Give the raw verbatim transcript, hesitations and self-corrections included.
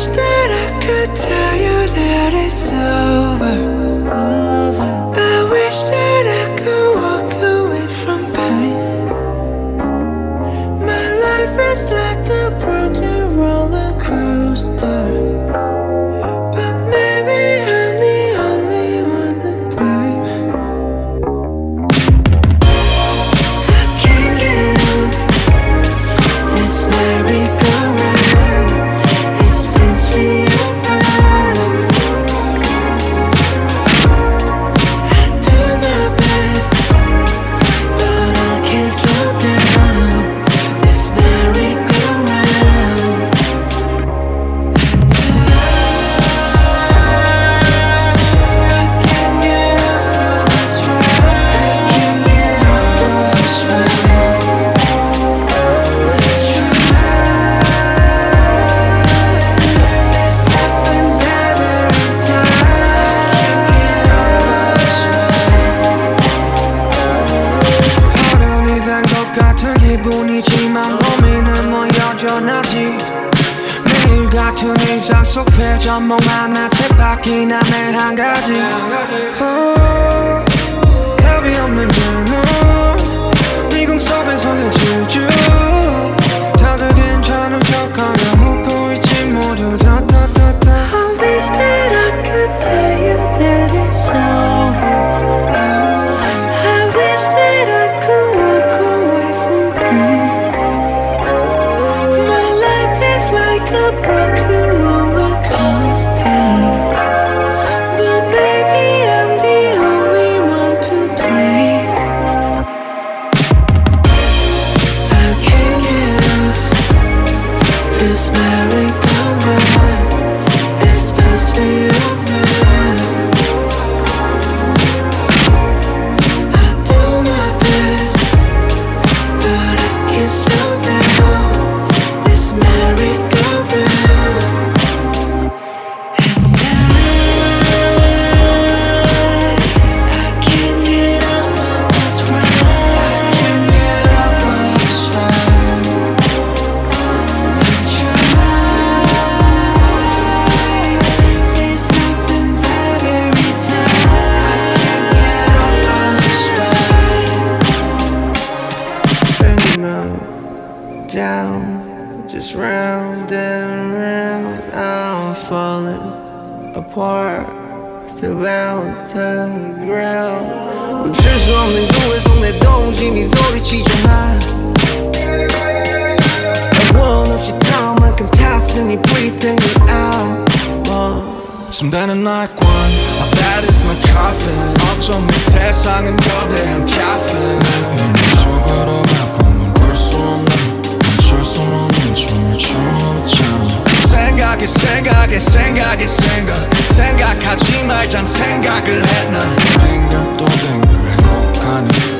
wish that I could tell you that it's over. I wish that I could walk away from pain. My life is like a broken roller coaster. 같은 기분이지만 고민은 뭐 여전하지. 매일 같은 일상 속 회전목 하나 쳇바퀴나 매일 한 가지. 어, 답이 없는 질문 미궁 속에서의 질주. 다들 괜찮은 척하며 웃고 있지 모두 다 다 다 다. I wish that I could tell you that it's over. This merry-go-round is supposed to be around. I do my best, but I can't slow down this merry-go-round. And I, I can't get off of this ride. I can't get off of this ride. Down, just round and round. I'm falling apart, still bound to the ground. 멈출 수 없는 구의 속 내 동심이 소리치잖아. 원 없이 타올 만큼 탔으니 please take me out. 침대는 날관 My bed is my coffin 어쩜 이 세상은 거대한 caffeine 내 음악 죽으러 가 꿈을 꿀 수 없는 멈출 수 없는 춤을 춰봤잖아 생각에 생각에 생각에 생각 생각하지 말잔 생각을 했나 빙글 또 빙글 행복하는